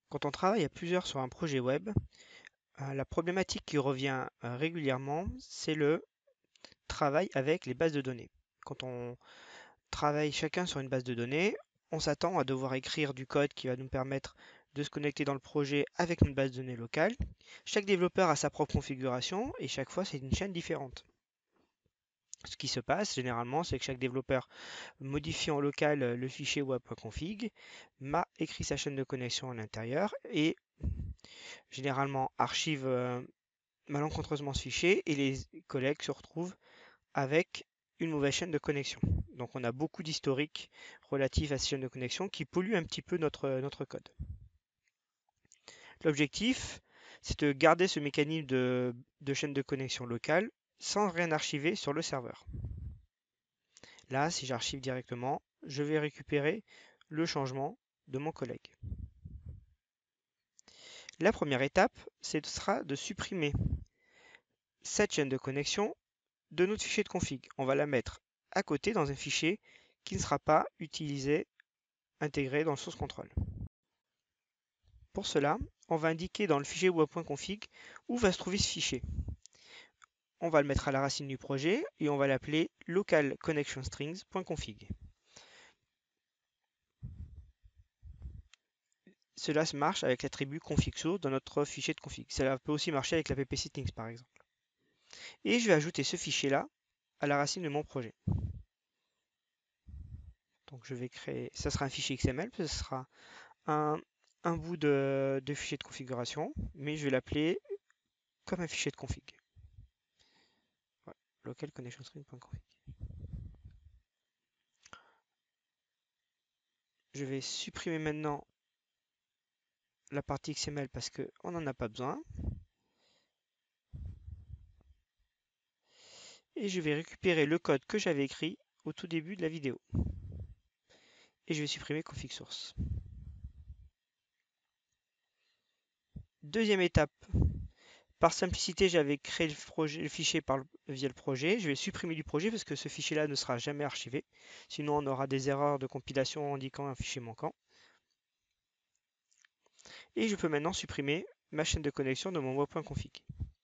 Quand on travaille à plusieurs sur un projet web, la problématique qui revient régulièrement, c'est le travail avec les bases de données. Quand on travaille chacun sur une base de données, on s'attend à devoir écrire du code qui va nous permettre de se connecter dans le projet avec une base de données locale. Chaque développeur a sa propre configuration et chaque fois c'est une chaîne différente. Ce qui se passe généralement, c'est que chaque développeur modifie en local le fichier web.config, m'a écrit sa chaîne de connexion à l'intérieur et généralement archive malencontreusement ce fichier et les collègues se retrouvent avec une mauvaise chaîne de connexion. Donc on a beaucoup d'historiques relatifs à cette chaîne de connexion qui polluent un petit peu notre code. L'objectif, c'est de garder ce mécanisme de chaîne de connexion locale sans rien archiver sur le serveur. Là, si j'archive directement, je vais récupérer le changement de mon collègue. La première étape, ce sera de supprimer cette chaîne de connexion de notre fichier de config. On va la mettre à côté dans un fichier qui ne sera pas utilisé, intégré dans le source control. Pour cela, on va indiquer dans le fichier web.config où va se trouver ce fichier. On va le mettre à la racine du projet et on va l'appeler localconnectionstrings.config. Cela se marche avec l'attribut config source dans notre fichier de config. Cela peut aussi marcher avec la ppsettings par exemple. Et je vais ajouter ce fichier-là à la racine de mon projet. Donc je vais créer, ça sera un fichier XML, ce sera un bout de fichier de configuration, mais je vais l'appeler comme un fichier de config. Voilà, localconnectionstring.config. Je vais supprimer maintenant la partie XML parce qu'on n'en a pas besoin. Et je vais récupérer le code que j'avais écrit au tout début de la vidéo. Et je vais supprimer config source. Deuxième étape, par simplicité, j'avais créé le fichier via le projet. Je vais supprimer du projet parce que ce fichier-là ne sera jamais archivé. Sinon, on aura des erreurs de compilation indiquant un fichier manquant. Et je peux maintenant supprimer ma chaîne de connexion de mon web.config.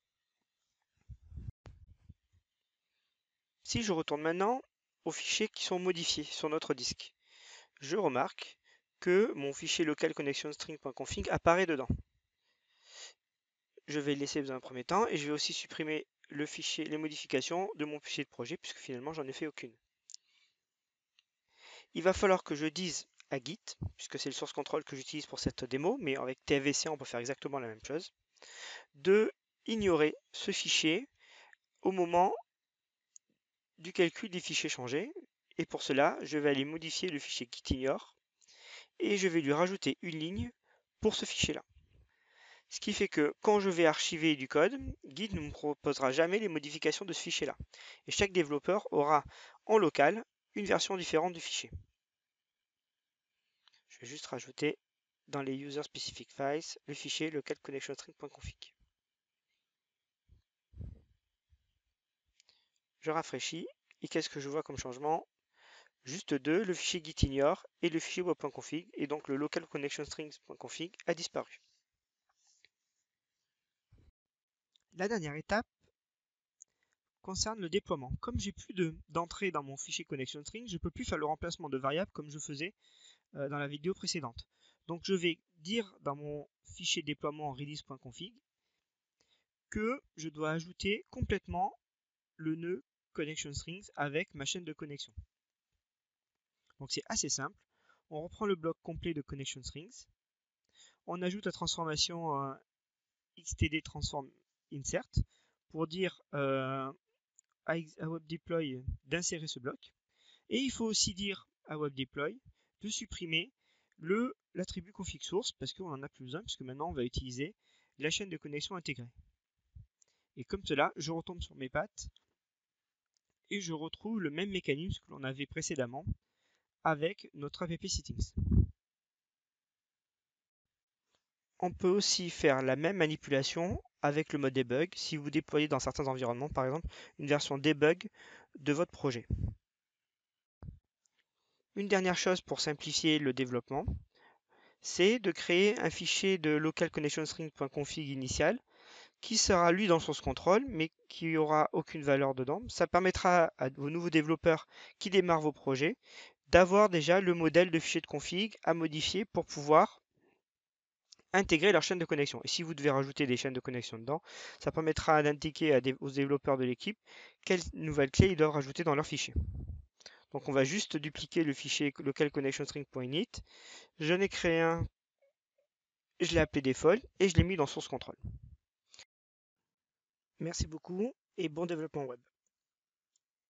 Si je retourne maintenant aux fichiers qui sont modifiés sur notre disque, je remarque que mon fichier localconnectionstring.config apparaît dedans. Je vais le laisser dans un premier temps et je vais aussi supprimer le fichier, les modifications de mon fichier de projet puisque finalement j'en ai fait aucune. Il va falloir que je dise à Git, puisque c'est le source control que j'utilise pour cette démo, mais avec TFVC on peut faire exactement la même chose, de ignorer ce fichier au moment du calcul des fichiers changés. Et pour cela, je vais aller modifier le fichier gitignore et je vais lui rajouter une ligne pour ce fichier-là. Ce qui fait que quand je vais archiver du code, Git ne me proposera jamais les modifications de ce fichier-là. Et chaque développeur aura en local une version différente du fichier. Je vais juste rajouter dans les user specific files le fichier localconnectionstring.config. Je rafraîchis et qu'est-ce que je vois comme changement? Juste deux, le fichier gitignore et le fichier web.config et donc le localconnectionstrings.config a disparu. La dernière étape concerne le déploiement. Comme j'ai plus d'entrée dans mon fichier connection string, je ne peux plus faire le remplacement de variables comme je faisais dans la vidéo précédente. Donc je vais dire dans mon fichier déploiement release.config que je dois ajouter complètement le nœud connection strings avec ma chaîne de connexion. Donc c'est assez simple. On reprend le bloc complet de connection strings. On ajoute la transformation xtd transform insert pour dire à WebDeploy d'insérer ce bloc. Et il faut aussi dire à WebDeploy de supprimer l'attribut config source parce qu'on n'en a plus besoin puisque maintenant on va utiliser la chaîne de connexion intégrée. Et comme cela, je retombe sur mes pattes et je retrouve le même mécanisme que l'on avait précédemment avec notre app settings. On peut aussi faire la même manipulation avec le mode debug si vous déployez dans certains environnements, par exemple, une version debug de votre projet. Une dernière chose pour simplifier le développement, c'est de créer un fichier de local-connection-string.config initial qui sera lui dans le source control, mais qui aura aucune valeur dedans. Ça permettra à vos nouveaux développeurs qui démarrent vos projets d'avoir déjà le modèle de fichier de config à modifier pour pouvoir intégrer leur chaîne de connexion. Et si vous devez rajouter des chaînes de connexion dedans, ça permettra d'indiquer aux développeurs de l'équipe quelles nouvelles clés ils doivent rajouter dans leur fichier. Donc on va juste dupliquer le fichier local-connection-string.init. J'en ai créé un, je l'ai appelé default et je l'ai mis dans source control. Merci beaucoup et bon développement web.